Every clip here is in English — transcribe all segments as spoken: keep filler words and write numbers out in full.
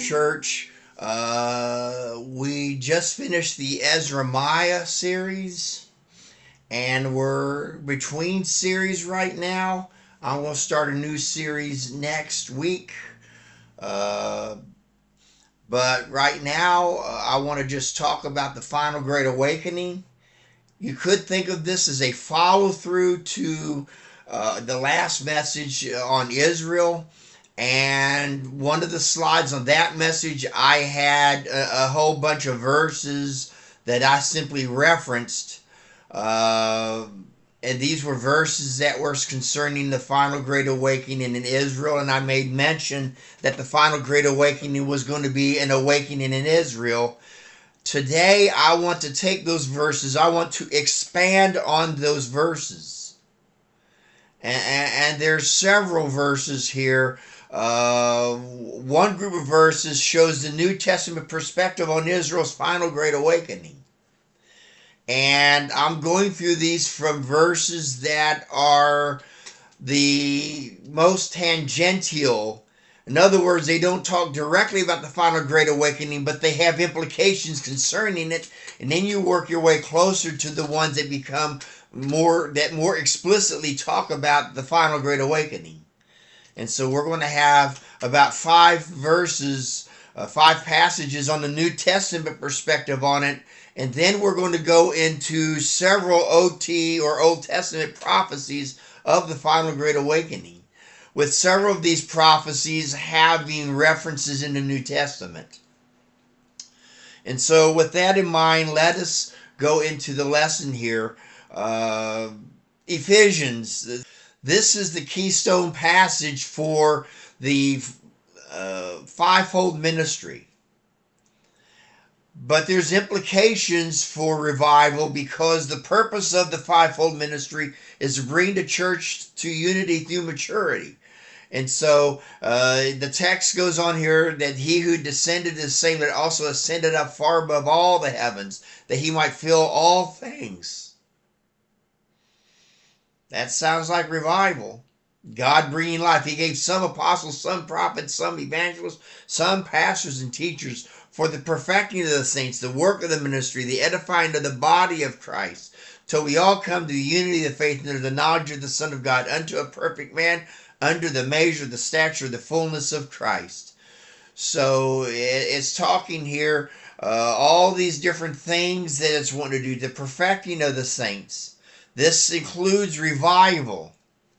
Church. Uh, we just finished the Ezra series, and we're between series right now. I'm going to start a new series next week. Uh, but right now, uh, I want to just talk about the Final Great Awakening. You could think of this as a follow through to uh, the last message on Israel. And one of the slides on that message, I had a, a whole bunch of verses that I simply referenced. Uh, and these were verses that were concerning the final Great Awakening in Israel. And I made mention that the final Great Awakening was going to be an awakening in Israel. Today, I want to take those verses. I want to expand on those verses. And, and, and there's several verses here. Uh, one group of verses shows the New Testament perspective on Israel's final Great Awakening. And I'm going through these from verses that are the most tangential. In other words, they don't talk directly about the final Great Awakening, but they have implications concerning it. And then you work your way closer to the ones that become more, that more explicitly talk about the final Great Awakening. And so we're going to have about five verses, uh, five passages on the New Testament perspective on it. And then we're going to go into several O T or Old Testament prophecies of the final Great Awakening, with several of these prophecies having references in the New Testament. And so with that in mind, let us go into the lesson here. Uh, Ephesians. This is the keystone passage for the uh, fivefold ministry. But there's implications for revival, because the purpose of the fivefold ministry is to bring the church to unity through maturity. And so uh, the text goes on here that he who descended is the same that also ascended up far above all the heavens, that he might fill all things. That sounds like revival. God bringing life. He gave some apostles, some prophets, some evangelists, some pastors and teachers for the perfecting of the saints, the work of the ministry, the edifying of the body of Christ, till we all come to the unity of the faith and to the knowledge of the Son of God, unto a perfect man, under the measure, the stature, the fullness of Christ. So it's talking here, uh, all these different things that it's wanting to do, the perfecting of the saints. This includes revival.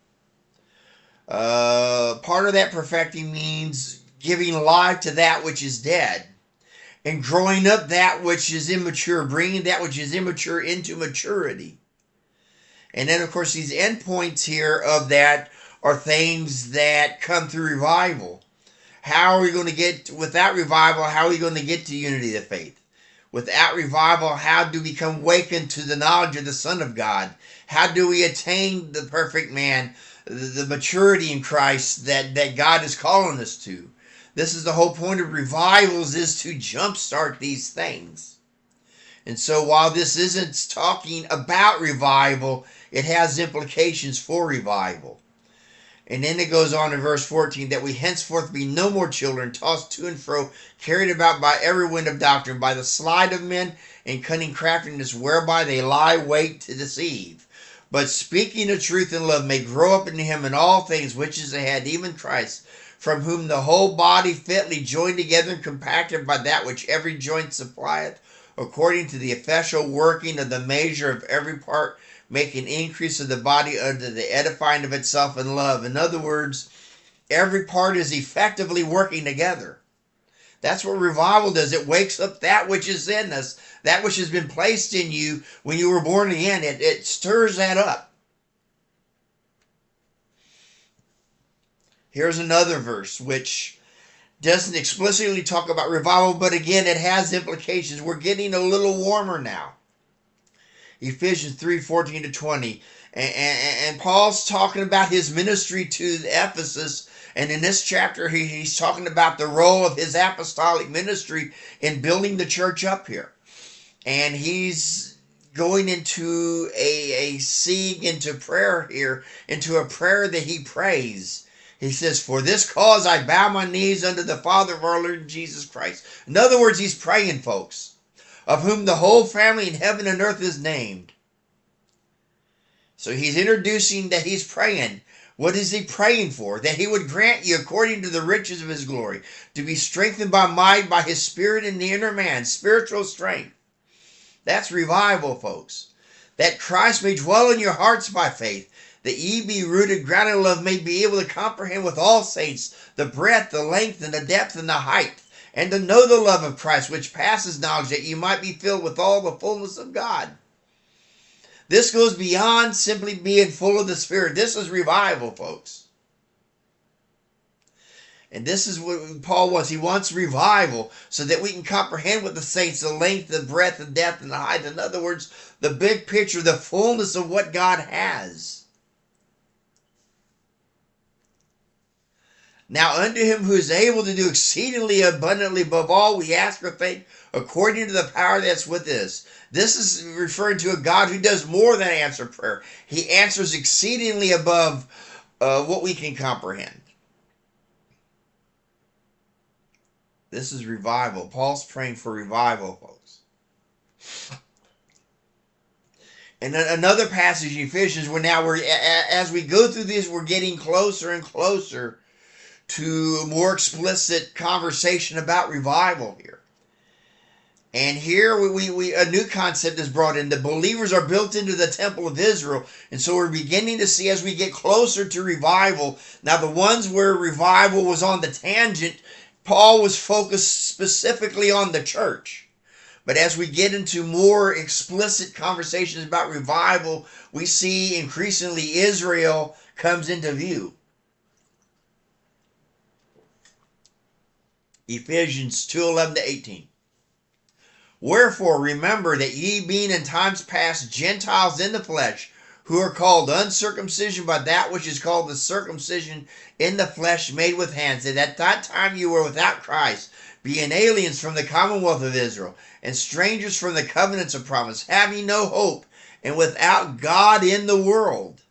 Uh, part of that perfecting means giving life to that which is dead, and growing up that which is immature, bringing that which is immature into maturity. And then, of course, these endpoints here of that are things that come through revival. How are we going to get, without revival, how are we going to get to unity of faith? Without revival, how do we become awakened to the knowledge of the Son of God? How do we attain the perfect man, the maturity in Christ that, that God is calling us to? This is the whole point of revivals, is to jumpstart these things. And so while this isn't talking about revival, it has implications for revival. And then it goes on in verse fourteen, that we henceforth be no more children, tossed to and fro, carried about by every wind of doctrine, by the sleight of men and cunning craftiness, whereby they lie wait to deceive. But speaking the truth in love may grow up in him in all things, which is ahead, even Christ, from whom the whole body fitly joined together and compacted by that which every joint supplieth, according to the effectual working of the measure of every part, make an increase of the body under the edifying of itself in love. In other words, every part is effectively working together. That's what revival does. It wakes up that which is in us, that which has been placed in you when you were born again. It, it stirs that up. Here's another verse which doesn't explicitly talk about revival, but again, it has implications. We're getting a little warmer now. Ephesians three, fourteen to twenty. And, and, and Paul's talking about his ministry to Ephesus. And in this chapter, he, he's talking about the role of his apostolic ministry in building the church up here. And he's going into a, a siege, into prayer here, into a prayer that he prays. He says, for this cause I bow my knees unto the Father of our Lord Jesus Christ. In other words, he's praying, folks, of whom the whole family in heaven and earth is named. So he's introducing that he's praying. What is he praying for? That he would grant you, according to the riches of his glory, to be strengthened by might by his spirit in the inner man, spiritual strength. That's revival, folks. That Christ may dwell in your hearts by faith, that ye be rooted, grounded in love, may be able to comprehend with all saints the breadth, the length, and the depth, and the height, and to know the love of Christ, which passes knowledge, that you might be filled with all the fullness of God. This goes beyond simply being full of the Spirit. This is revival, folks. And this is what Paul wants. He wants revival so that we can comprehend with the saints the length, the breadth, the depth, and the height. In other words, the big picture, the fullness of what God has. Now unto him who is able to do exceedingly abundantly above all we ask or think, according to the power that's with us. This is referring to a God who does more than answer prayer. He answers exceedingly above uh, what we can comprehend. This is revival. Paul's praying for revival, folks. And another passage in Ephesians, where now we're, as we go through this, we're getting closer and closer to a more explicit conversation about revival here. And here we, we, we a new concept is brought in. The believers are built into the temple of Israel. And so we're beginning to see, as we get closer to revival, now the ones where revival was on the tangent, Paul was focused specifically on the church. But as we get into more explicit conversations about revival, we see increasingly Israel comes into view. Ephesians two, eleven to eighteen. Wherefore remember that ye being in times past Gentiles in the flesh, who are called uncircumcision by that which is called the circumcision in the flesh made with hands, that at that time you were without Christ, being aliens from the commonwealth of Israel, and strangers from the covenants of promise, having no hope, and without God in the world.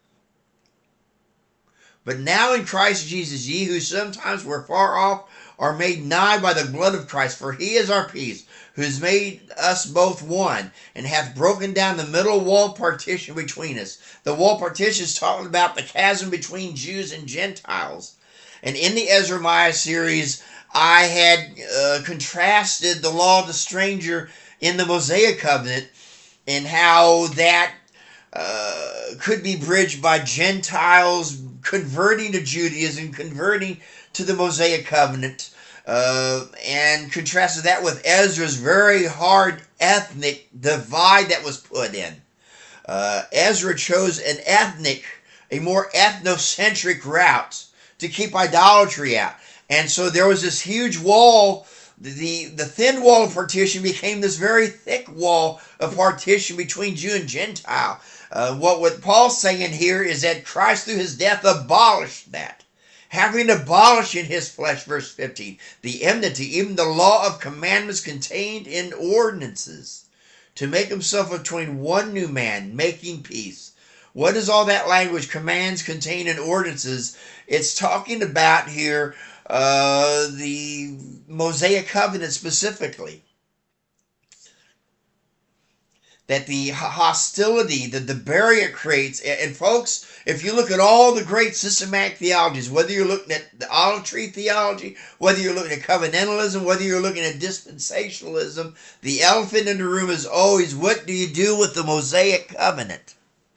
But now in Christ Jesus, ye who sometimes were far off, are made nigh by the blood of Christ, for he is our peace, who has made us both one, and hath broken down the middle wall partition between us. The wall partition is talking about the chasm between Jews and Gentiles. And in the Ezra series, I had uh, contrasted the law of the stranger in the Mosaic covenant, and how that uh, could be bridged by Gentiles converting to Judaism, converting to the Mosaic covenant, uh, and contrasted that with Ezra's very hard ethnic divide that was put in. Uh, Ezra chose an ethnic, a more ethnocentric route to keep idolatry out. And so there was this huge wall. The, the thin wall of partition became this very thick wall of partition between Jew and Gentile. Uh, what, what Paul's saying here is that Christ through his death abolished that. Having abolished in his flesh, verse fifteen, the enmity, even the law of commandments contained in ordinances, to make himself between one new man, making peace. What is all that language, commands contained in ordinances? It's talking about here uh, the Mosaic covenant specifically. That the hostility, that the barrier it creates. And folks, if you look at all the great systematic theologies, whether you're looking at the olive tree theology, whether you're looking at covenantalism, whether you're looking at dispensationalism, the elephant in the room is always, what do you do with the Mosaic covenant?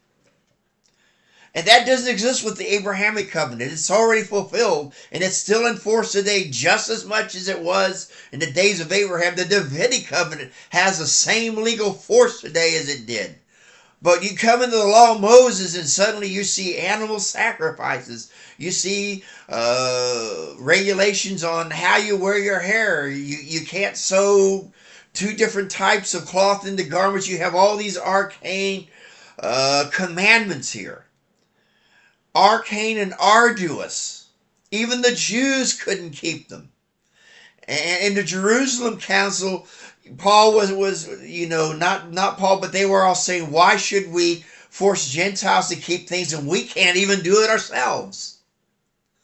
And that doesn't exist with the Abrahamic covenant. It's already fulfilled, and it's still in force today just as much as it was in the days of Abraham. The Davidic covenant has the same legal force today as it did. But you come into the law of Moses, and suddenly you see animal sacrifices. You see uh, regulations on how you wear your hair. You, you can't sew two different types of cloth into garments. You have all these arcane uh, commandments here. Arcane and arduous. Even the Jews couldn't keep them. And in the Jerusalem Council, Paul was, was you know, not, not Paul, but they were all saying, why should we force Gentiles to keep things and we can't even do it ourselves?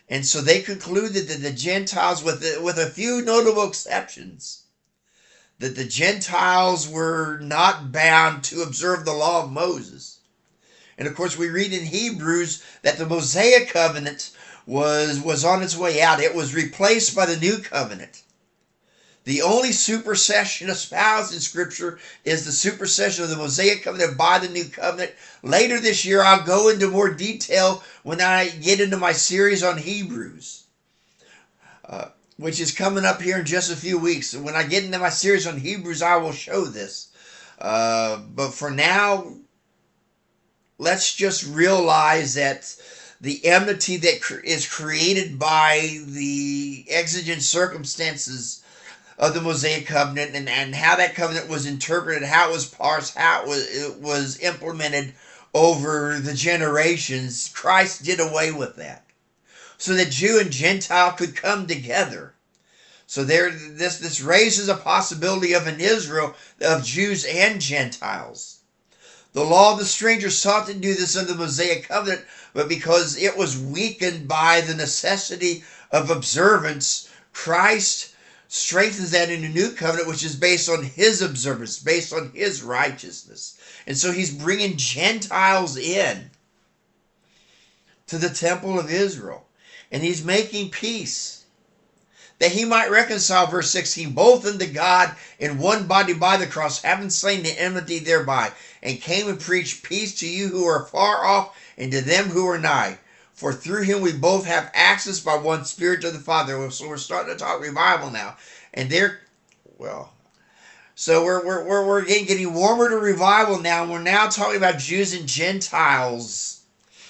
And so they concluded that the Gentiles, with, with a few notable exceptions, that the Gentiles were not bound to observe the law of Moses. And of course, we read in Hebrews that the Mosaic covenant was, was on its way out. It was replaced by the new covenant. The only supersession espoused in Scripture is the supersession of the Mosaic covenant by the new covenant. Later this year, I'll go into more detail when I get into my series on Hebrews, uh, which is coming up here in just a few weeks. When I get into my series on Hebrews, I will show this. Uh, but for now, let's just realize that the enmity that is created by the exigent circumstances of the Mosaic covenant, and, and how that covenant was interpreted, how it was parsed, how it was, it was implemented over the generations, Christ did away with that, so that Jew and Gentile could come together. So there, this, this raises a possibility of an Israel of Jews and Gentiles. The law of the stranger sought to do this under the Mosaic covenant, but because it was weakened by the necessity of observance, Christ strengthens that in the new covenant, which is based on his observance, based on his righteousness. And so he's bringing Gentiles in to the temple of Israel. And he's making peace, that he might reconcile, verse sixteen, both unto God in one body by the cross, having slain the enmity thereby, and came and preached peace to you who are far off, and to them who are nigh. For through him we both have access by one Spirit to the Father. So we're starting to talk revival now. And they're, well, so we're, we're, we're, we're getting, getting warmer to revival now. And we're now talking about Jews and Gentiles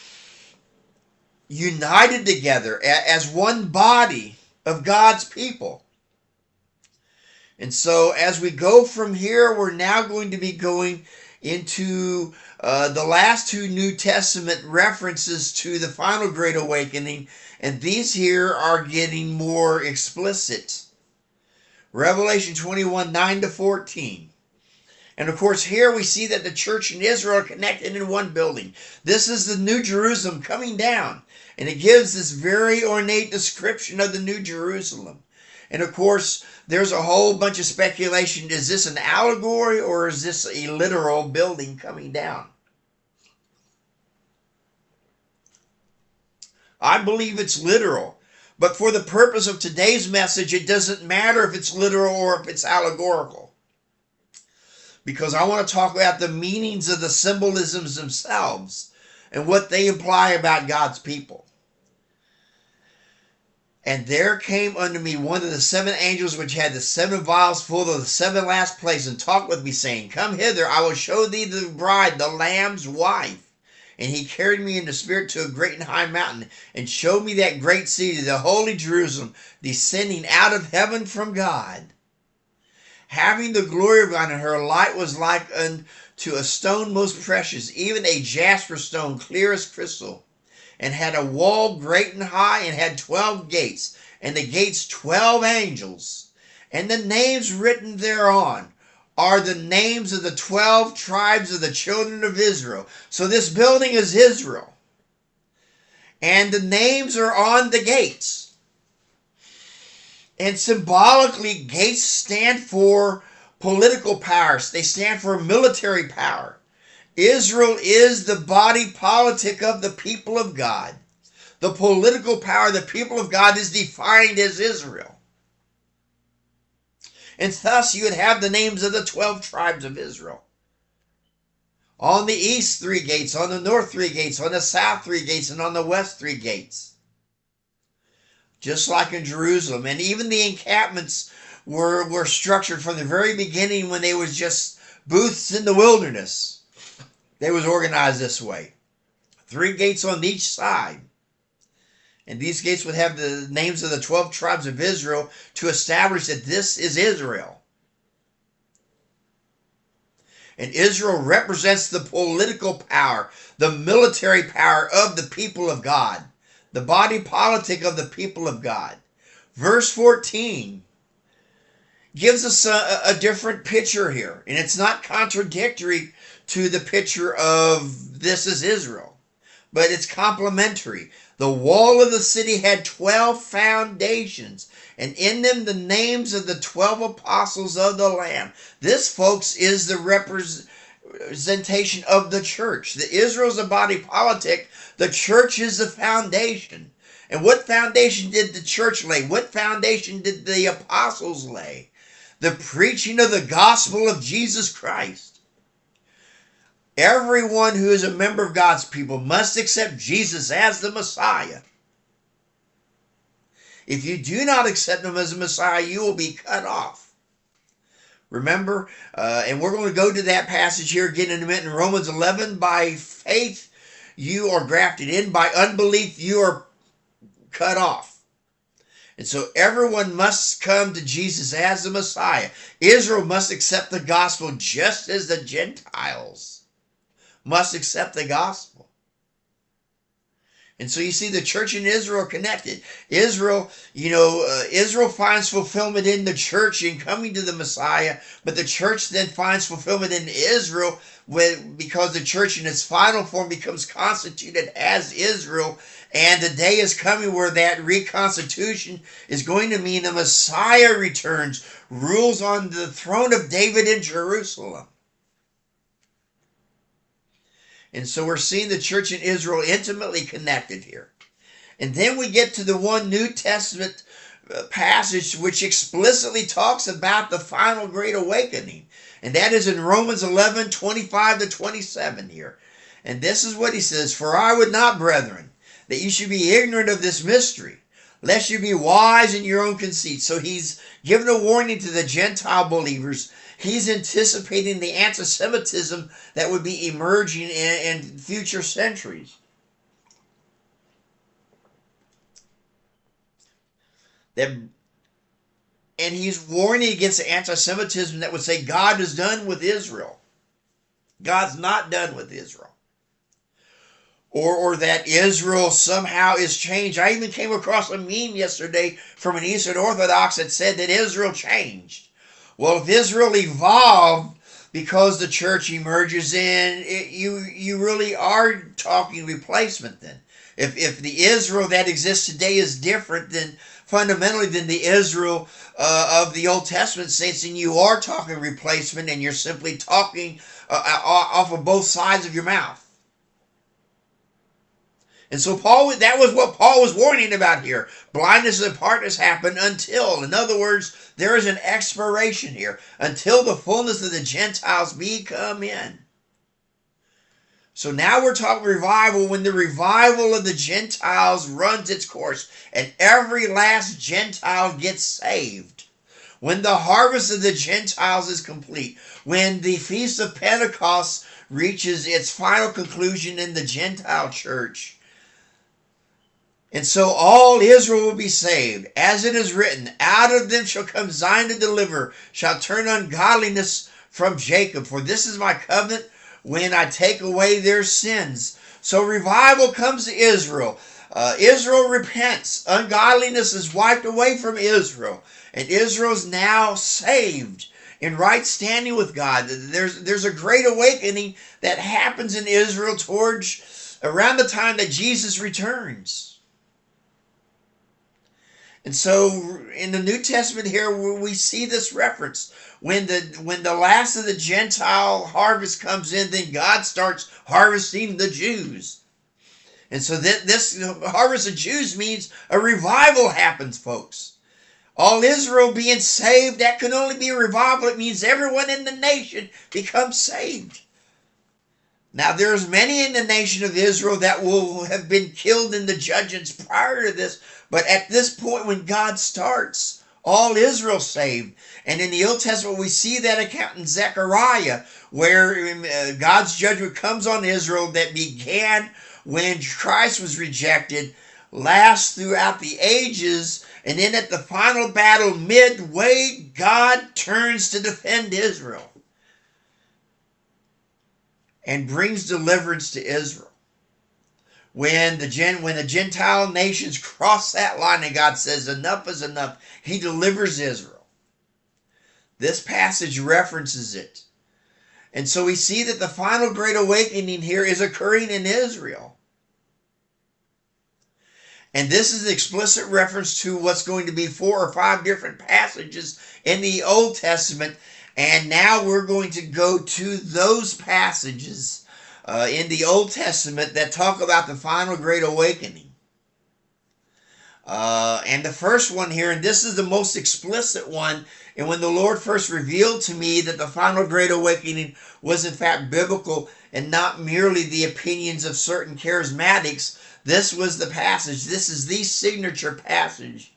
united together as one body of God's people. And so as we go from here, we're now going to be going into uh, the last two New Testament references to the final Great Awakening, and these here are getting more explicit. Revelation twenty-one, nine to fourteen. And of course here we see that the church and Israel are connected in one building. This is the New Jerusalem coming down, and it gives this very ornate description of the New Jerusalem. And of course, there's a whole bunch of speculation. Is this an allegory, or is this a literal building coming down? I believe it's literal. But for the purpose of today's message, it doesn't matter if it's literal or if it's allegorical, because I want to talk about the meanings of the symbolisms themselves and what they imply about God's people. And there came unto me one of the seven angels which had the seven vials full of the seven last plagues, and talked with me, saying, Come hither, I will show thee the bride, the Lamb's wife. And he carried me in the spirit to a great and high mountain, and showed me that great city, the holy Jerusalem, descending out of heaven from God, having the glory of God, and her light was like unto a stone most precious, even a jasper stone, clear as crystal. And had a wall great and high, and had twelve gates, and the gates twelve angels. And the names written thereon are the names of the twelve tribes of the children of Israel. So this building is Israel. And the names are on the gates. And symbolically, gates stand for political powers. They stand for military power. Israel is the body politic of the people of God. The political power of the people of God is defined as Israel. And thus you would have the names of the twelve tribes of Israel. On the east, three gates. On the north, three gates. On the south, three gates. And on the west, three gates. Just like in Jerusalem. And even the encampments were, were structured from the very beginning, when they was just booths in the wilderness. They was organized this way. Three gates on each side. And these gates would have the names of the twelve tribes of Israel to establish that this is Israel. And Israel represents the political power, the military power of the people of God, the body politic of the people of God. Verse fourteen gives us a, a different picture here, and it's not contradictory to the picture of this is Israel. but it's complementary. The wall of the city had twelve foundations, and in them the names of the twelve apostles of the Lamb. This, folks, is the representation of the church. The Israel's a body politic. The church is the foundation. And what foundation did the church lay? What foundation did the apostles lay? The preaching of the gospel of Jesus Christ. Everyone who is a member of God's people must accept Jesus as the Messiah. If you do not accept him as a Messiah, you will be cut off. Remember, uh, and we're going to go to that passage here again in a minute in Romans eleven. By faith, you are grafted in. By unbelief, you are cut off. And so everyone must come to Jesus as the Messiah. Israel must accept the gospel just as the Gentiles must accept the gospel. And so you see the church and Israel are connected. Israel, you know, uh, Israel finds fulfillment in the church in coming to the Messiah, but the church then finds fulfillment in Israel when, because the church in its final form becomes constituted as Israel, and the day is coming where that reconstitution is going to mean the Messiah returns, rules on the throne of David in Jerusalem. And so we're seeing the church in Israel intimately connected here. And then we get to the one New Testament passage which explicitly talks about the final great awakening. And that is in Romans eleven, twenty-five to twenty-seven here. And this is what he says, "For I would not, brethren, that you should be ignorant of this mystery, lest you be wise in your own conceit." So he's given a warning to the Gentile believers. He's anticipating the anti-Semitism that would be emerging in, in future centuries. That, and he's warning against the anti-Semitism that would say God is done with Israel. God's not done with Israel. Or, or that Israel somehow is changed. I even came across a meme yesterday from an Eastern Orthodox that said that Israel changed. Well, if Israel evolved because the church emerges in, it, you you really are talking replacement then. If if the Israel that exists today is different than fundamentally than the Israel uh, of the Old Testament saints, then you are talking replacement, and you're simply talking uh, off of both sides of your mouth. And so Paul, that was what Paul was warning about here. Blindness and darkness happen until, in other words, there is an expiration here, until the fullness of the Gentiles be come in. So now we're talking revival, when the revival of the Gentiles runs its course, and every last Gentile gets saved. When the harvest of the Gentiles is complete, when the Feast of Pentecost reaches its final conclusion in the Gentile church, and so all Israel will be saved. As it is written, out of them shall come Zion to deliver, shall turn ungodliness from Jacob. For this is my covenant when I take away their sins. So revival comes to Israel. Uh, Israel repents. Ungodliness is wiped away from Israel. And Israel's now saved in right standing with God. There's, there's a great awakening that happens in Israel towards around the time that Jesus returns. And so in the New Testament here, we see this reference. When the, when the last of the Gentile harvest comes in, then God starts harvesting the Jews. And so th- this harvest of Jews means a revival happens, folks. All Israel being saved, that can only be a revival. It means everyone in the nation becomes saved. Now, there's many in the nation of Israel that will have been killed in the judgments prior to this. But at this point, when God starts, all Israel saved. And in the Old Testament, we see that account in Zechariah, where uh, God's judgment comes on Israel that began when Christ was rejected, lasts throughout the ages, and then at the final battle, midway, God turns to defend Israel and brings deliverance to Israel. When the, Gen, when the Gentile nations cross that line and God says enough is enough, he delivers Israel. This passage references it. And so we see that the final great awakening here is occurring in Israel. And this is an explicit reference to what's going to be four or five different passages in the Old Testament. And now we're going to go to those passages uh, in the Old Testament that talk about the final Great Awakening. Uh, and the first one here, and this is the most explicit one, and when the Lord first revealed to me that the final Great Awakening was in fact biblical and not merely the opinions of certain charismatics, this was the passage. This is the signature passage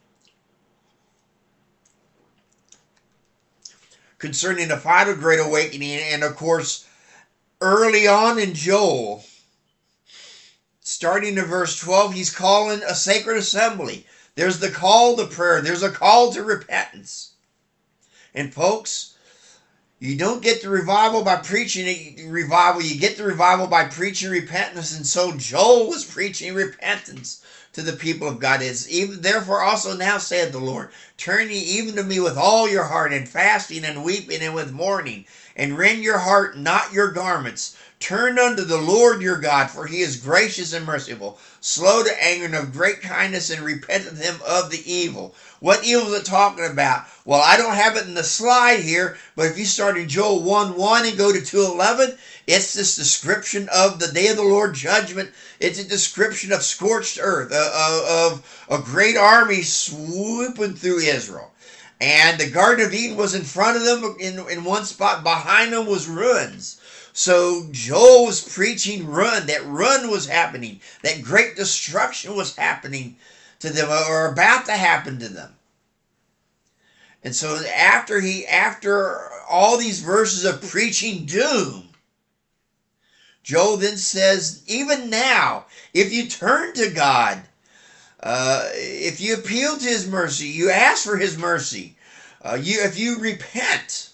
concerning the final Great Awakening. And of course, early on in Joel, starting in verse twelve, he's calling a sacred assembly. There's the call to prayer. There's a call to repentance. And folks, you don't get the revival by preaching revival. You get the revival by preaching repentance. And so Joel was preaching repentance to the people of God. It's even therefore also now saith the Lord, turn ye even to me with all your heart, and fasting and weeping and with mourning, and rend your heart, not your garments. Turn unto the Lord your God, for he is gracious and merciful, slow to anger and of great kindness, and repenteth him of the evil. What evil is it talking about? Well, I don't have it in the slide here, but if you start in Joel one one and go to two eleven, it's this description of the day of the Lord judgment. It's a description of scorched earth, uh, of a great army swooping through Israel. And the Garden of Eden was in front of them in, in one spot. Behind them was ruins. So Joel was preaching ruin. That ruin was happening. That great destruction was happening to them, or about to happen to them. And so after he, after all these verses of preaching doom, Joel then says, even now, if you turn to God, uh, if you appeal to his mercy, you ask for his mercy, uh, you if you repent,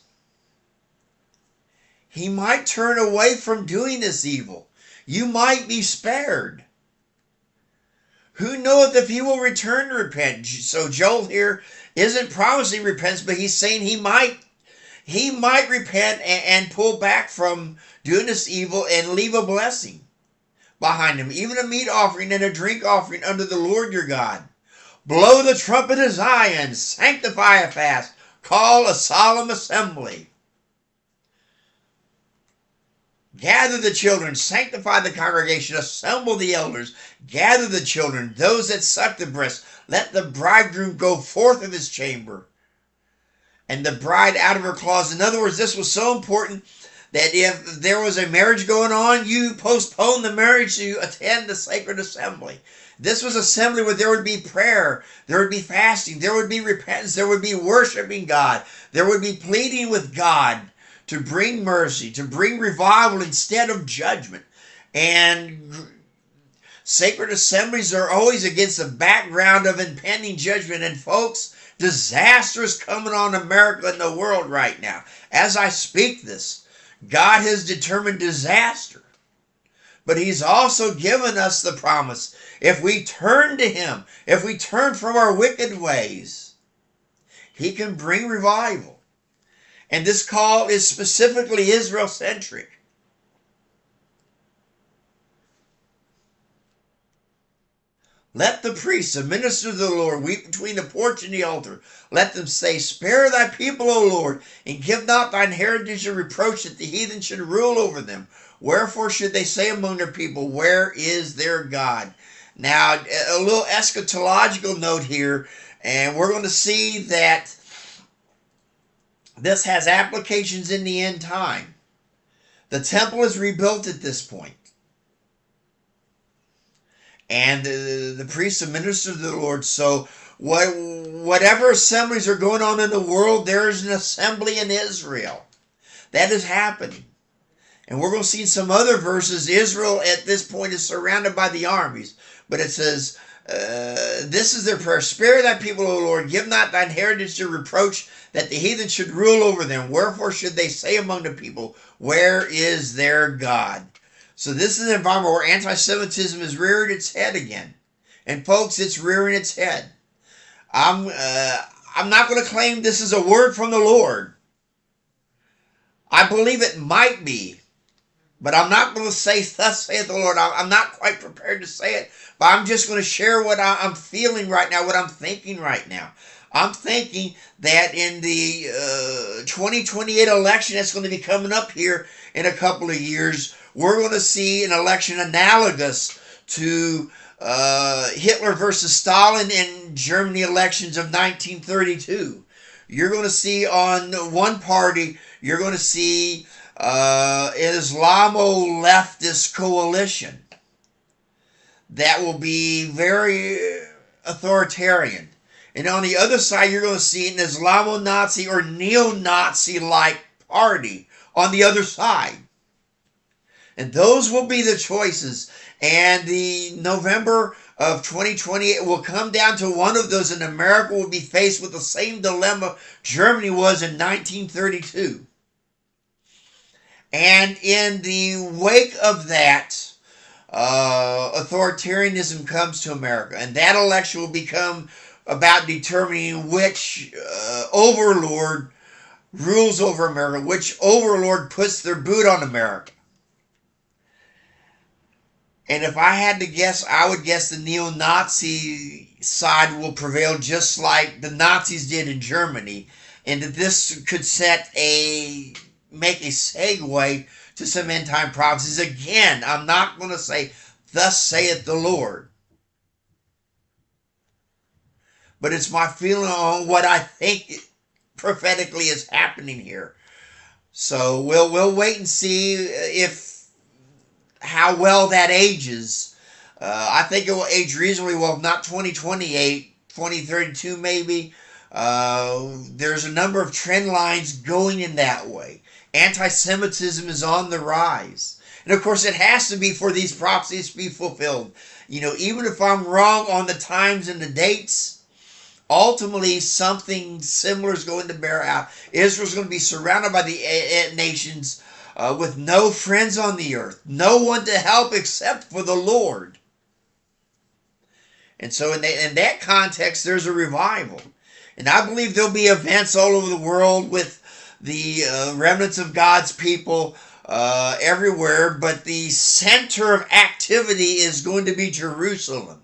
he might turn away from doing this evil. You might be spared. Who knoweth if he will return to repent? So Joel here isn't promising repentance, but he's saying he might he might repent and, and pull back from doing this evil and leave a blessing behind him, even a meat offering and a drink offering unto the Lord your God. Blow the trumpet of Zion, sanctify a fast, call a solemn assembly. Gather the children, sanctify the congregation, assemble the elders, gather the children, those that suck the breast. Let the bridegroom go forth of his chamber, and the bride out of her closet. In other words, this was so important that if there was a marriage going on, you postpone the marriage to attend the sacred assembly. This was assembly where there would be prayer, there would be fasting, there would be repentance, there would be worshiping God, there would be pleading with God to bring mercy, to bring revival instead of judgment. And sacred assemblies are always against the background of impending judgment. And folks, disaster is coming on America and the world right now. As I speak this, God has determined disaster. But he's also given us the promise. If we turn to him, if we turn from our wicked ways, he can bring revival. And this call is specifically Israel-centric. Let the priests, the ministers of the Lord, weep between the porch and the altar. Let them say, spare thy people, O Lord, and give not thine heritage a reproach that the heathen should rule over them. Wherefore should they say among their people, where is their God? Now, a little eschatological note here, and we're going to see that this has applications in the end time. The temple is rebuilt at this point. And the, the priests and ministers of the Lord. So what, whatever assemblies are going on in the world, there is an assembly in Israel. That is happening. And we're going to see in some other verses, Israel at this point is surrounded by the armies. But it says, uh, this is their prayer. Spare thy people, O Lord. Give not thine heritage to reproach, that the heathen should rule over them. Wherefore should they say among the people, where is their God? So this is an environment where anti-Semitism has reared its head again. And folks, it's rearing its head. I'm, uh, I'm not going to claim this is a word from the Lord. I believe it might be But I'm not going to say, thus saith the Lord. I'm not quite prepared to say it, but I'm just going to share what I'm feeling right now, what I'm thinking right now. I'm thinking that in the uh, twenty twenty-eight election that's going to be coming up here in a couple of years, we're going to see an election analogous to uh, Hitler versus Stalin in Germany elections of nineteen thirty-two. You're going to see on one party, you're going to see uh, Islamo-leftist coalition that will be very authoritarian. And on the other side, you're going to see an Islamo-Nazi or neo-Nazi-like party on the other side. And those will be the choices. And the November of twenty twenty, it will come down to one of those, and America will be faced with the same dilemma Germany was in nineteen thirty-two. And in the wake of that, uh, authoritarianism comes to America. And that election will become about determining which uh, overlord rules over America, which overlord puts their boot on America. And if I had to guess, I would guess the neo-Nazi side will prevail just like the Nazis did in Germany. And that this could set a, make a segue to some end-time prophecies. Again, I'm not going to say, thus saith the Lord. But it's my feeling on what I think prophetically is happening here. So we'll, we'll wait and see if how well that ages. Uh, I think it will age reasonably well, not twenty twenty-eight, twenty thirty-two maybe. Uh, there's a number of trend lines going in that way. Anti-Semitism is on the rise. And of course it has to be for these prophecies to be fulfilled. You know, even if I'm wrong on the times and the dates, ultimately something similar is going to bear out. Israel's going to be surrounded by the nations Uh, with no friends on the earth, no one to help except for the Lord. And so in, the, in that context, there's a revival. And I believe there'll be events all over the world with the uh, remnants of God's people uh, everywhere, but the center of activity is going to be Jerusalem.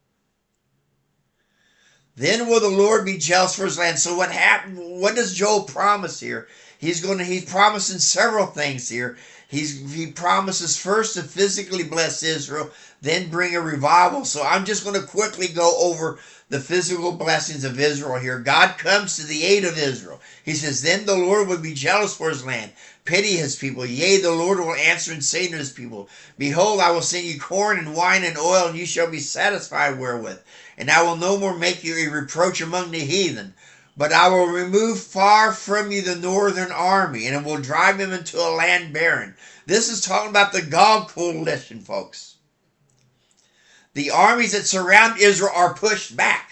Then will the Lord be jealous for his land. So what happened? What does Joel promise here? He's going to, he's promising several things here. He's, he promises first to physically bless Israel, then bring a revival. So I'm just going to quickly go over the physical blessings of Israel here. God comes to the aid of Israel. He says, then the Lord will be jealous for his land, pity his people. Yea, the Lord will answer and say to his people, behold, I will send you corn and wine and oil, and you shall be satisfied wherewith. And I will no more make you a reproach among the heathen. But I will remove far from you the northern army, and it will drive them into a land barren. This is talking about the Gog coalition, folks. The armies that surround Israel are pushed back.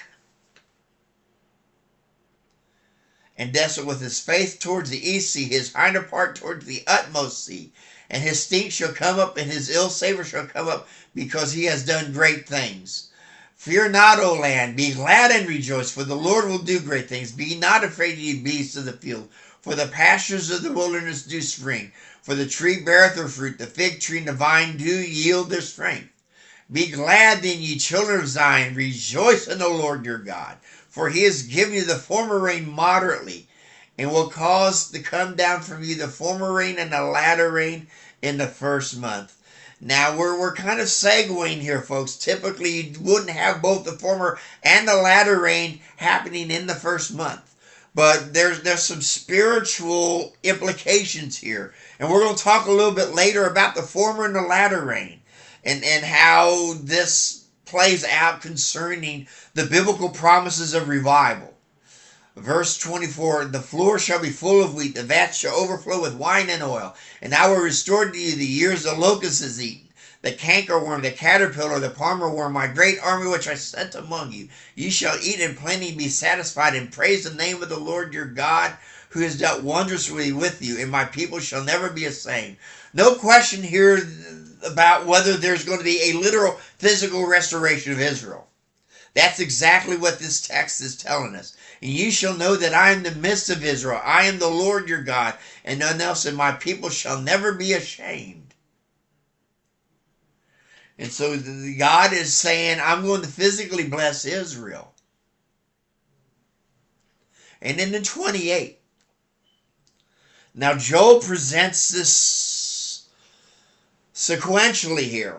And desolate with his face towards the east sea, his hinder part towards the utmost sea. And his stink shall come up, and his ill savor shall come up, because he has done great things. Fear not, O land, be glad and rejoice, for the Lord will do great things. Be not afraid, ye beasts of the field, for the pastures of the wilderness do spring. For the tree beareth her fruit, the fig tree and the vine do yield their strength. Be glad then, ye children of Zion, rejoice in the Lord your God, for he has given you the former rain moderately, and will cause to come down from you the former rain and the latter rain in the first month. Now, we're, we're kind of segueing here, folks. Typically, you wouldn't have both the former and the latter rain happening in the first month. But there's, there's some spiritual implications here. And we're going to talk a little bit later about the former and the latter rain. And, and how this plays out concerning the biblical promises of revival. Verse twenty-four, the floor shall be full of wheat, the vats shall overflow with wine and oil, and I will restore to you the years the locust has eaten, the cankerworm, the caterpillar, the palmer worm, my great army which I sent among you. You shall eat in plenty and be satisfied, and praise the name of the Lord your God, who has dealt wondrously with you, and my people shall never be ashamed. No question here about whether there's going to be a literal physical restoration of Israel. That's exactly what this text is telling us. And you shall know that I am in the midst of Israel. I am the Lord your God, and none else, and my people shall never be ashamed. And so the, God is saying, I'm going to physically bless Israel. And then in twenty-eight, now Joel presents this sequentially here.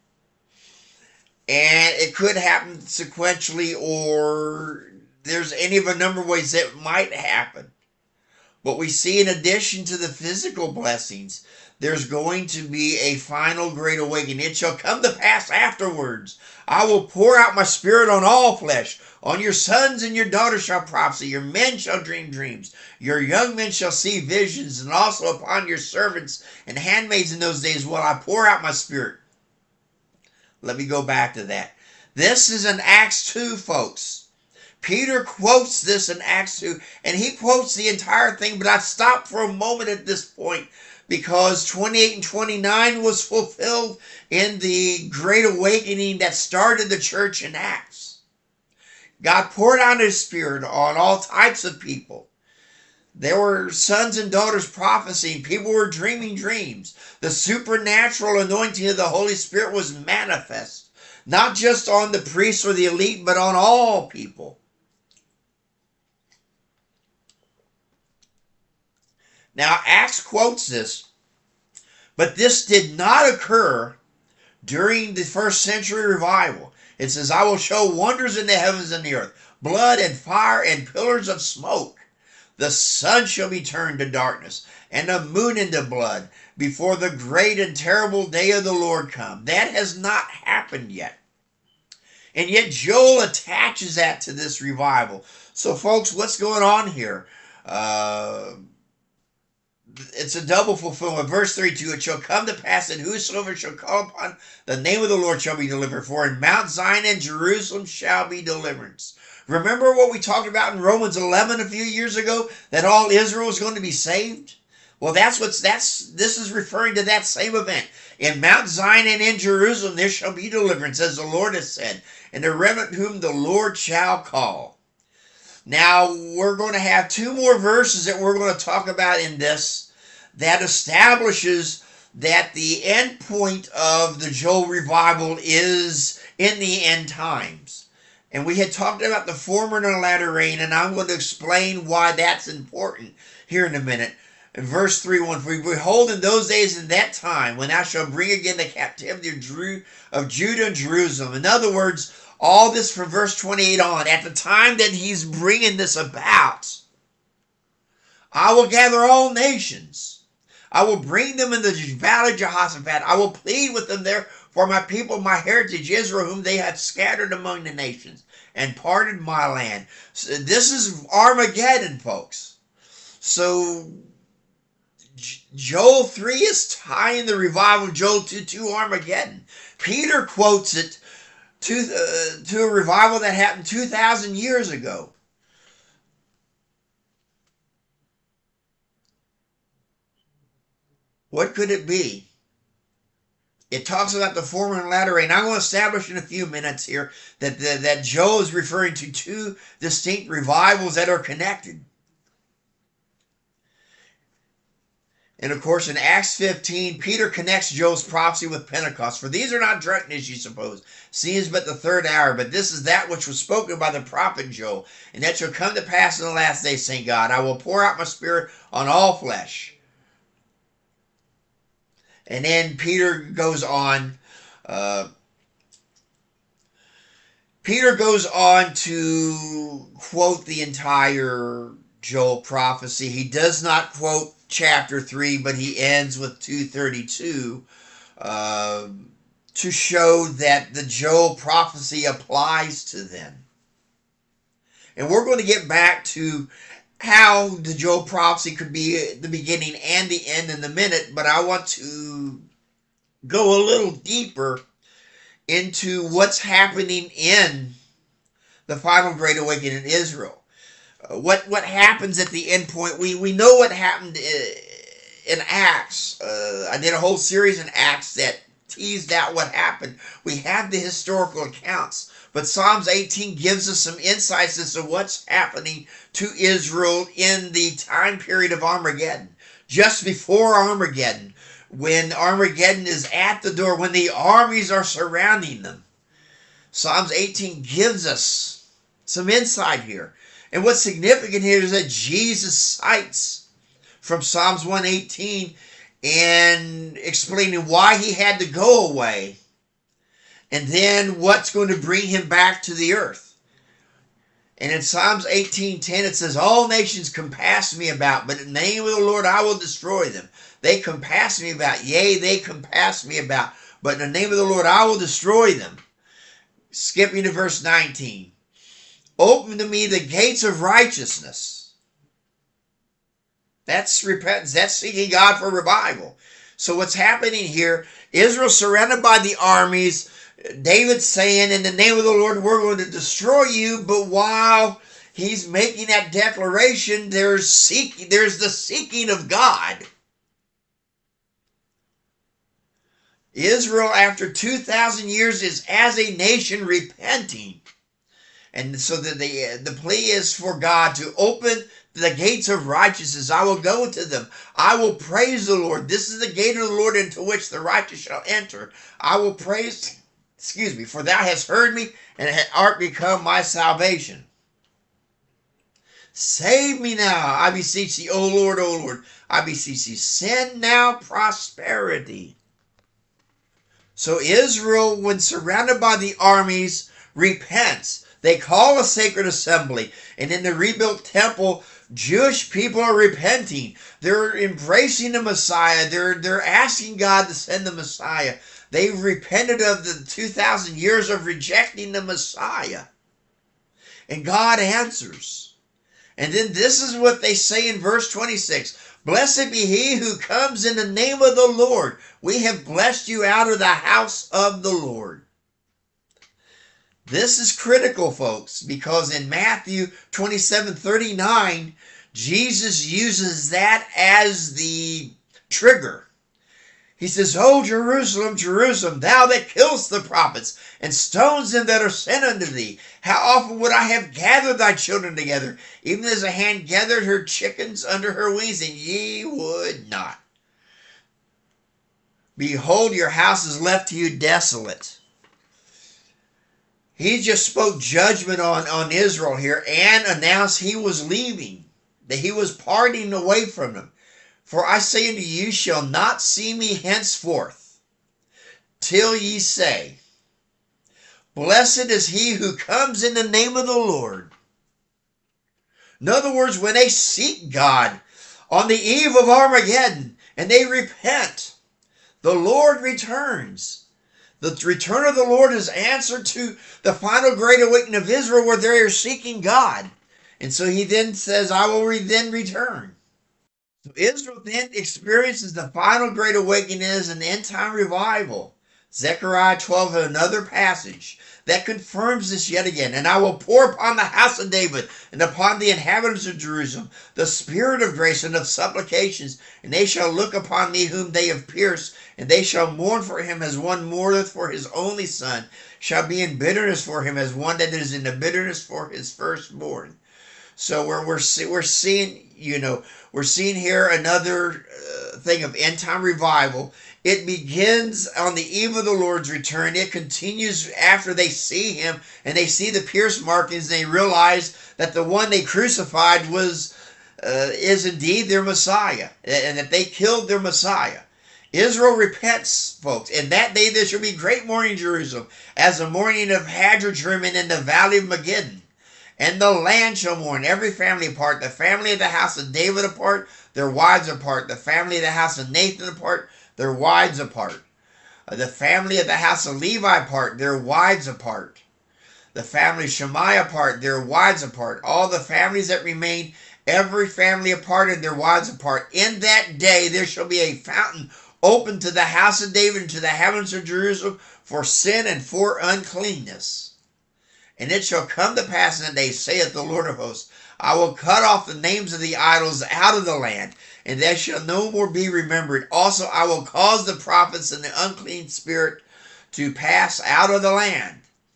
And it could happen sequentially, or there's any of a number of ways that might happen. But we see, in addition to the physical blessings, there's going to be a final great awakening. It shall come to pass afterwards, I will pour out my spirit on all flesh. On your sons and your daughters shall prophesy. Your men shall dream dreams. Your young men shall see visions. And also upon your servants and handmaids in those days will I pour out my spirit. Let me go back to that. This is in Acts two, folks. Peter quotes this in Acts two, and he quotes the entire thing, but I stopped for a moment at this point because twenty-eight and twenty-nine was fulfilled in the Great Awakening that started the church in Acts. God poured out his spirit on all types of people. There were sons and daughters prophesying. People were dreaming dreams. The supernatural anointing of the Holy Spirit was manifest, not just on the priests or the elite, but on all people. Now, Acts quotes this, but this did not occur during the first century revival. It says, I will show wonders in the heavens and the earth, blood and fire and pillars of smoke. The sun shall be turned to darkness, and the moon into blood, before the great and terrible day of the Lord come. That has not happened yet. And yet Joel attaches that to this revival. So folks, what's going on here? Uh, it's a double fulfillment. Verse thirty-two, it shall come to pass that whosoever shall call upon the name of the Lord shall be delivered. For in Mount Zion and Jerusalem shall be deliverance. Remember what we talked about in Romans eleven a few years ago, that all Israel is going to be saved? Well, that's what's that's this is referring to that same event. In Mount Zion and in Jerusalem there shall be deliverance, as the Lord has said, and the remnant whom the Lord shall call. Now, we're going to have two more verses that we're going to talk about in this that establishes that the end point of the Joel revival is in the end times. And we had talked about the former and the latter rain, and I'm going to explain why that's important here in a minute. In verse three, one, for behold, in those days, in that time, when thou shalt bring again the captivity of, Jeru- of Judah and Jerusalem. In other words, all this from verse twenty-eight on, at the time that he's bringing this about, I will gather all nations. I will bring them in the valley of Jehoshaphat. I will plead with them there for my people, my heritage, Israel, whom they have scattered among the nations, and parted my land. So this is Armageddon, folks. So Joel three is tying the revival of Joel two to Armageddon. Peter quotes it to, uh, to a revival that happened two thousand years ago. What could it be? It talks about the former and latter rain. I'm going to establish in a few minutes here that, that, that Joel is referring to two distinct revivals that are connected. And of course, in Acts fifteen, Peter connects Joel's prophecy with Pentecost. For these are not drunkenness, you suppose, seeing is but the third hour. But this is that which was spoken by the prophet Joel. And that shall come to pass in the last days, saying God, I will pour out my spirit on all flesh. And then Peter goes on. Uh, Peter goes on to quote the entire Joel prophecy. He does not quote chapter three, but he ends with two thirty-two uh, to show that the Joel prophecy applies to them. And we're going to get back to how the Joel prophecy could be the beginning and the end in a minute, but I want to go a little deeper into what's happening in the final Great Awakening in Israel. Uh, what what happens at the end point? We we know what happened in Acts. Uh, I did a whole series in Acts that teased out what happened. We have the historical accounts. But Psalms eighteen gives us some insights as to what's happening to Israel in the time period of Armageddon. Just before Armageddon, when Armageddon is at the door, when the armies are surrounding them. Psalms eighteen gives us some insight here. And what's significant here is that Jesus cites from Psalms one eighteen and explaining why he had to go away, and then what's going to bring him back to the earth. And in Psalms eighteen ten it says, all nations compass me about, but in the name of the Lord I will destroy them. They compass me about, yea, they compass me about, but in the name of the Lord I will destroy them. Skipping to verse nineteen. Open to me the gates of righteousness. That's repentance. That's seeking God for revival. So what's happening here, Israel surrounded by the armies, David's saying, in the name of the Lord, we're going to destroy you. But while he's making that declaration, there's seeking, there's the seeking of God. Israel, after two thousand years, is as a nation repenting. And so the, the, the plea is for God to open the gates of righteousness. I will go to them. I will praise the Lord. This is the gate of the Lord into which the righteous shall enter. I will praise, excuse me, for thou hast heard me and art become my salvation. Save me now, I beseech thee, O Lord, O Lord. I beseech thee, send now prosperity. So Israel, when surrounded by the armies, repents. They call a sacred assembly. And in the rebuilt temple, Jewish people are repenting. They're embracing the Messiah. They're, they're asking God to send the Messiah. They've repented of the two thousand years of rejecting the Messiah. And God answers. And then this is what they say in verse twenty-six. Blessed be he who comes in the name of the Lord. We have blessed you out of the house of the Lord. This is critical, folks, because in Matthew twenty-seven thirty-nine, Jesus uses that as the trigger. He says, O Jerusalem, Jerusalem, thou that killest the prophets, and stones them that are sent unto thee, how often would I have gathered thy children together, even as a hen gathered her chickens under her wings, and ye would not. Behold, your house is left to you desolate. He just spoke judgment on, on Israel here and announced he was leaving, that he was parting away from them. For I say unto you, you shall not see me henceforth, till ye say, blessed is he who comes in the name of the Lord. In other words, when they seek God on the eve of Armageddon and they repent, the Lord returns. The return of the Lord is answer to the final great awakening of Israel where they are seeking God. And so he then says, I will re then return. So Israel then experiences the final great awakening as an end-time revival. Zechariah twelve, another passage that confirms this yet again. And I will pour upon the house of David and upon the inhabitants of Jerusalem the spirit of grace and of supplications, and they shall look upon me whom they have pierced, and they shall mourn for him as one mourneth for his only son, shall be in bitterness for him as one that is in the bitterness for his firstborn. So we're, we're, we're seeing, you know, we're seeing here another uh, thing of end-time revival. It begins on the eve of the Lord's return. It continues after they see him and they see the pierced markings. And they realize that the one they crucified was uh, is indeed their Messiah, and that they killed their Messiah. Israel repents, folks. And that day there shall be great mourning in Jerusalem, as the mourning of Hadad-rimmon in the valley of Megiddon. And the land shall mourn, every family apart, the family of the house of David apart, their wives apart, the family of the house of Nathan apart, their wives apart, the family of the house of Levi apart, their wives apart, the family of Shammai apart, their wives apart, all the families that remain, every family apart and their wives apart. In that day there shall be a fountain open to the house of David and to the heavens of Jerusalem for sin and for uncleanness. And it shall come to pass in that day, saith the Lord of hosts, I will cut off the names of the idols out of the land, and they shall no more be remembered. Also I will cause the prophets and the unclean spirit to pass out of the land.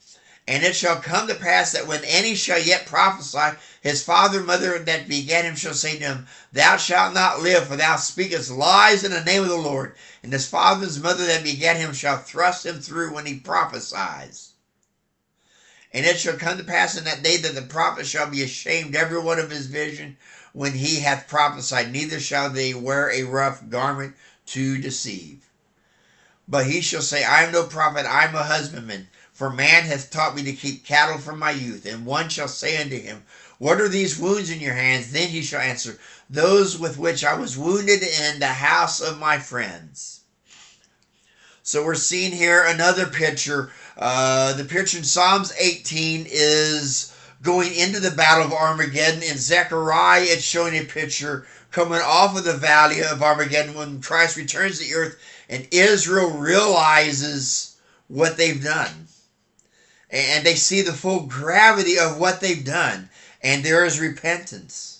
And it shall come to pass that when any shall yet prophesy, his father and mother that begat him shall say to him, Thou shalt not live, for thou speakest lies in the name of the Lord. And his father and his mother that begat him shall thrust him through when he prophesies. And it shall come to pass in that day that the prophet shall be ashamed every one of his vision when he hath prophesied, neither shall they wear a rough garment to deceive. But he shall say, I am no prophet, I am a husbandman. For man hath taught me to keep cattle from my youth. And one shall say unto him, What are these wounds in your hands? Then he shall answer, Those with which I was wounded in the house of my friends. So we're seeing here another picture. Uh, the picture in Psalms eighteen is going into the battle of Armageddon. In Zechariah, it's showing a picture coming off of the valley of Armageddon when Christ returns to the earth and Israel realizes what they've done. And they see the full gravity of what they've done. And there is repentance.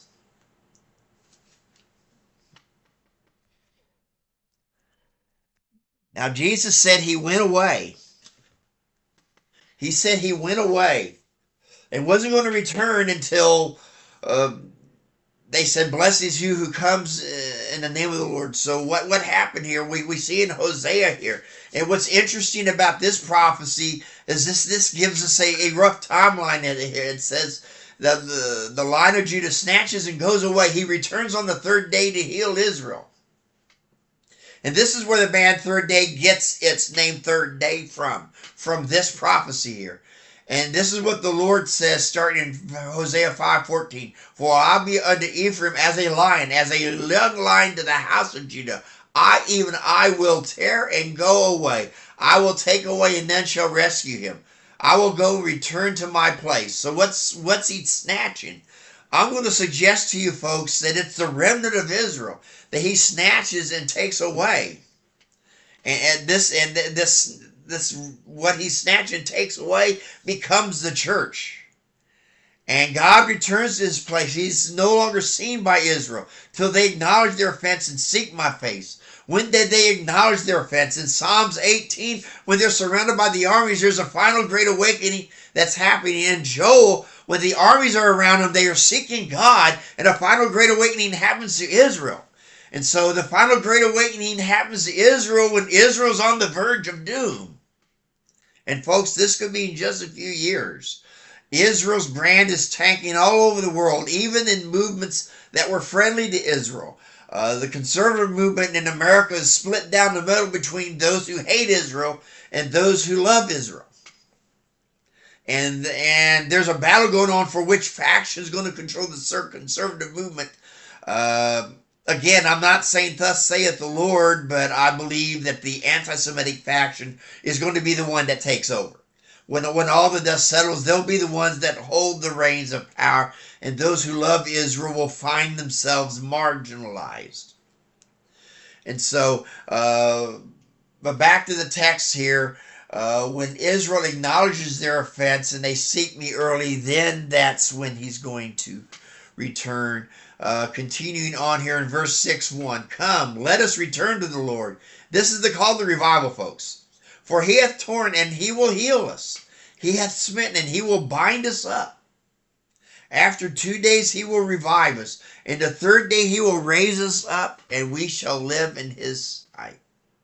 Now, Jesus said he went away. He said he went away and wasn't going to return until uh, they said, Blessed is you who comes in the name of the Lord. So what, what happened here? We, we see in Hosea here. And what's interesting about this prophecy is this, this gives us a, a rough timeline here. It says that the, the line of Judah snatches and goes away. He returns on the third day to heal Israel. And this is where the band Third Day gets its name Third Day from, from this prophecy here. And this is what the Lord says starting in Hosea five fourteen. For I'll be unto Ephraim as a lion, as a young lion to the house of Judah. I, even I, will tear and go away. I will take away and then shall rescue him. I will go return to my place. So what's, what's he snatching? I'm going to suggest to you folks that it's the remnant of Israel that he snatches and takes away. And, and this, and this, this, what he snatches and takes away becomes the church. And God returns to his place. He's no longer seen by Israel till they acknowledge their offense and seek my face. When did they acknowledge their offense? In Psalms eighteen, when they're surrounded by the armies, there's a final great awakening that's happening. In Joel, when the armies are around them, they are seeking God, and a final great awakening happens to Israel. And so the final great awakening happens to Israel when Israel's on the verge of doom. And folks, this could be in just a few years. Israel's brand is tanking all over the world, even in movements that were friendly to Israel. Uh, the conservative movement in America is split down the middle between those who hate Israel and those who love Israel. And, and there's a battle going on for which faction is going to control the conservative movement. Uh, again, I'm not saying thus saith the Lord, but I believe that the anti-Semitic faction is going to be the one that takes over. When, when all the dust settles, they'll be the ones that hold the reins of power, and those who love Israel will find themselves marginalized. And so, uh, but back to the text here, uh, when Israel acknowledges their offense and they seek me early, then that's when he's going to return. Uh, continuing on here in verse six one, Come, let us return to the Lord. This is the call to revival, folks. For he hath torn, and he will heal us. He hath smitten, and he will bind us up. After two days he will revive us. And the third day he will raise us up, and we shall live in his sight.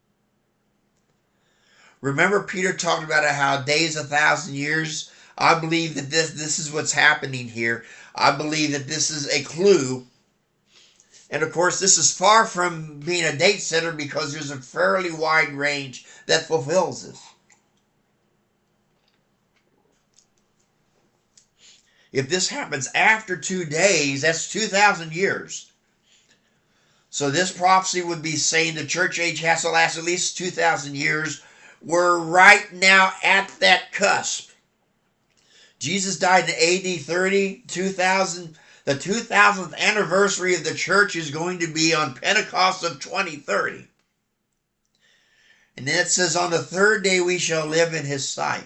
Remember Peter talked about how days a thousand years? I believe that this, this is what's happening here. I believe that this is a clue. And of course, this is far from being a date setter because there's a fairly wide range that fulfills this. If this happens after two days, that's two thousand years. So this prophecy would be saying the church age has to last at least two thousand years. We're right now at that cusp. Jesus died in A D thirty, two thousand. The two thousandth anniversary of the church is going to be on Pentecost of twenty thirty. And then it says, on the third day we shall live in his sight.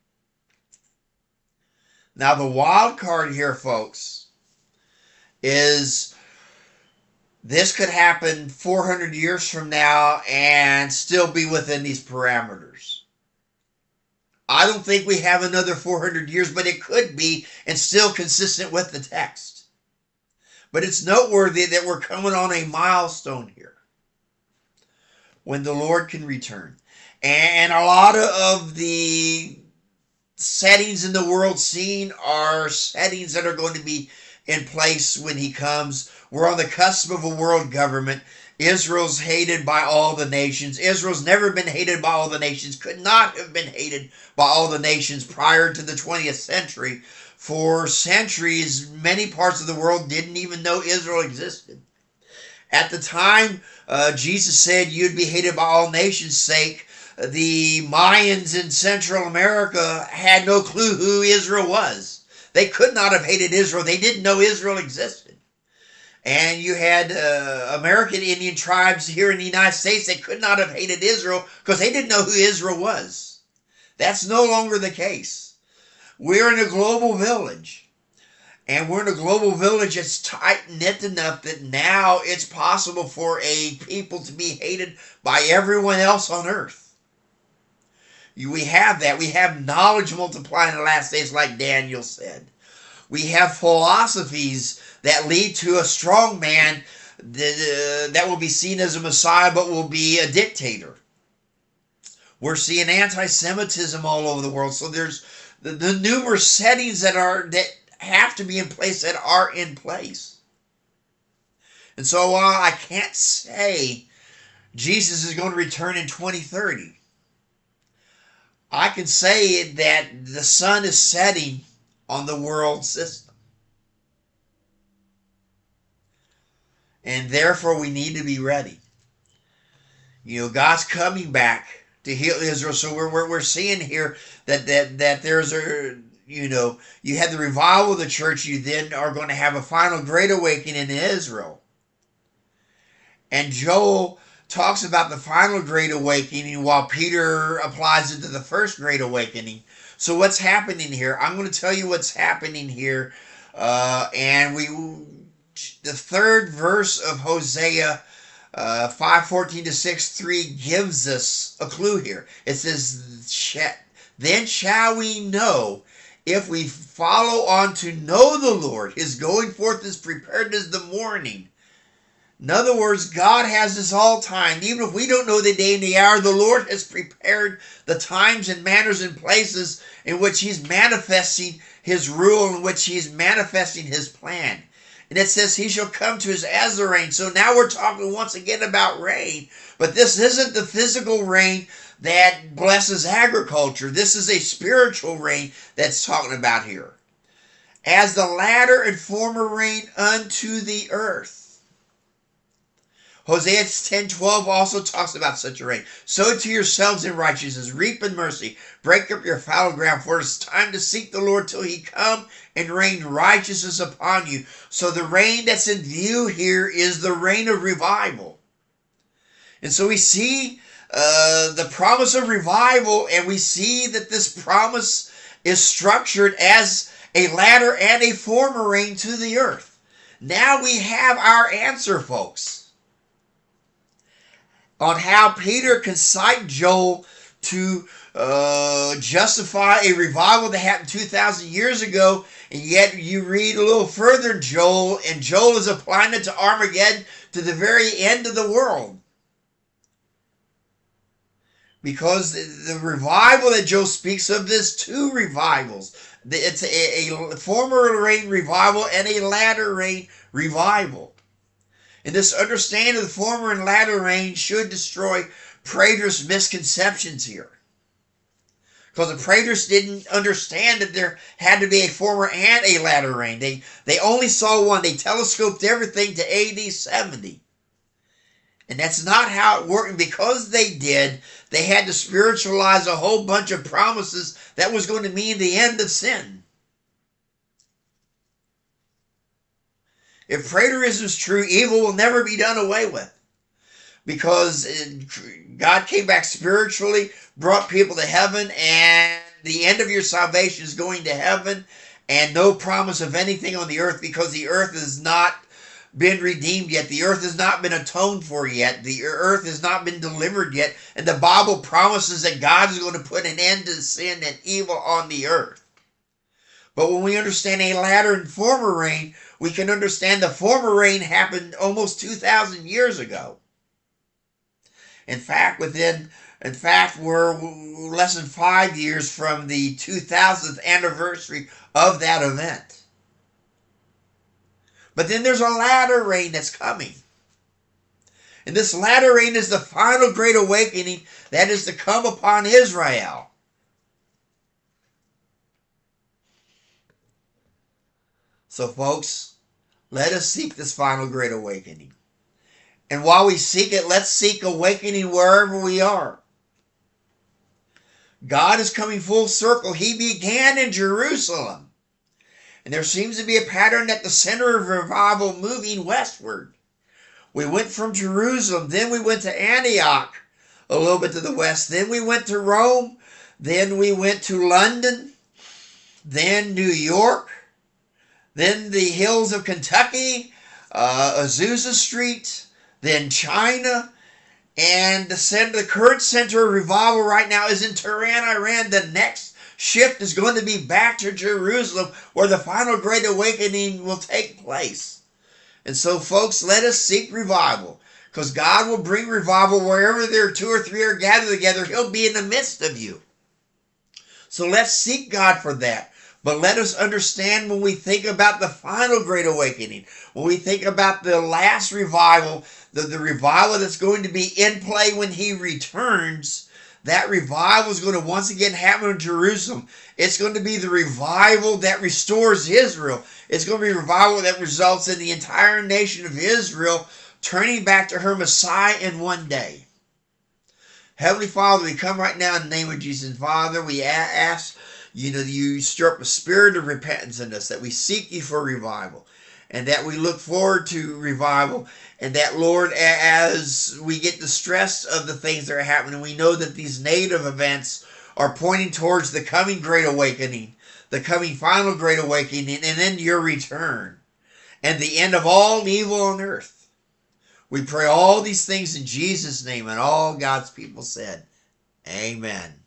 Now the wild card here, folks, is this could happen four hundred years from now and still be within these parameters. I don't think we have another four hundred years, but it could be and still consistent with the text. But it's noteworthy that we're coming on a milestone here when the Lord can return. And a lot of the settings in the world scene are settings that are going to be in place when he comes. We're on the cusp of a world government. Israel's hated by all the nations. Israel's never been hated by all the nations, could not have been hated by all the nations prior to the twentieth century. For centuries, many parts of the world didn't even know Israel existed. At the time, uh, Jesus said you'd be hated by all nations' sake. The Mayans in Central America had no clue who Israel was. They could not have hated Israel. They didn't know Israel existed. And you had uh, American Indian tribes here in the United States that could not have hated Israel because they didn't know who Israel was. That's no longer the case. We're in a global village. And we're in a global village that's tight-knit enough that now it's possible for a people to be hated by everyone else on earth. We have that. We have knowledge multiplying in the last days, like Daniel said. We have philosophies that lead to a strong man that, uh, that will be seen as a Messiah but will be a dictator. We're seeing anti-Semitism all over the world. So there's the, the numerous settings that are that have to be in place that are in place. And so while I can't say Jesus is going to return in twenty thirty, I can say that the sun is setting on the world system. And therefore we need to be ready. You know, God's coming back to heal Israel. So we're, we're, we're seeing here that, that, that there's a, you know, you had the revival of the church. You then are going to have a final great awakening in Israel. And Joel talks about the final great awakening while Peter applies it to the first great awakening. So what's happening here? I'm going to tell you what's happening here. Uh, and we, the third verse of Hosea uh, five fourteen to six three gives us a clue here. It says, then shall we know if we follow on to know the Lord. His going forth is prepared as the morning. In other words, God has us all timed. Even if we don't know the day and the hour, the Lord has prepared the times and manners and places in which he's manifesting his rule, in which he's manifesting his plan. And it says he shall come to his as the rain. So now we're talking once again about rain. But this isn't the physical rain that blesses agriculture. This is a spiritual rain that's talking about here. As the latter and former rain unto the earth. Hosea ten twelve also talks about such a rain. Sow to yourselves in righteousness, reap in mercy, break up your fallow ground, for it is time to seek the Lord till he come and rain righteousness upon you. So the rain that's in view here is the rain of revival. And so we see uh, the promise of revival, and we see that this promise is structured as a latter and a former rain to the earth. Now we have our answer, folks, on how Peter can cite Joel to uh, justify a revival that happened two thousand years ago, and yet you read a little further in Joel, and Joel is applying it to Armageddon, to the very end of the world. Because the, the revival that Joel speaks of, there's two revivals. It's a, a former rain revival and a latter rain revival. And this understanding of the former and latter rain should destroy preterist misconceptions here. Because the preterists didn't understand that there had to be a former and a latter rain. They, they only saw one. They telescoped everything to A D seventy. And that's not how it worked. And because they did, they had to spiritualize a whole bunch of promises that was going to mean the end of sin. If preterism is true, evil will never be done away with. Because God came back spiritually, brought people to heaven, and the end of your salvation is going to heaven, and no promise of anything on the earth, because the earth is not been redeemed yet. The earth has not been atoned for yet. The earth has not been delivered yet. And the Bible promises that God is going to put an end to sin and evil on the earth. But when we understand a latter and former rain, we can understand the former rain happened almost two thousand years ago. In fact, within, in fact, we're less than five years from the two thousandth anniversary of that event. But then there's a latter rain that's coming. And this latter rain is the final great awakening that is to come upon Israel. So folks, let us seek this final great awakening. And while we seek it, let's seek awakening wherever we are. God is coming full circle. He began in Jerusalem. And there seems to be a pattern at the center of revival moving westward. We went from Jerusalem, then we went to Antioch, a little bit to the west. Then we went to Rome. Then we went to London. Then New York. Then the hills of Kentucky, uh, Azusa Street. Then China. And the, center, the current center of revival right now is in Tehran, Iran. The next shift is going to be back to Jerusalem, where the final great awakening will take place. And so, folks, let us seek revival, because God will bring revival wherever there are two or three are gathered together. He'll be in the midst of you. So let's seek God for that. But let us understand, when we think about the final great awakening, when we think about the last revival, the, the revival that's going to be in play when he returns, that revival is going to once again happen in Jerusalem. It's going to be the revival that restores Israel. It's going to be a revival that results in the entire nation of Israel turning back to her Messiah in one day. Heavenly Father, we come right now in the name of Jesus. Father, we ask, you know, you stir up a spirit of repentance in us, that we seek you for revival, and that we look forward to revival, and that, Lord, as we get distressed of the things that are happening, we know that these negative events are pointing towards the coming great awakening, the coming final great awakening, and then your return, and the end of all evil on earth. We pray all these things in Jesus' name, and all God's people said, amen.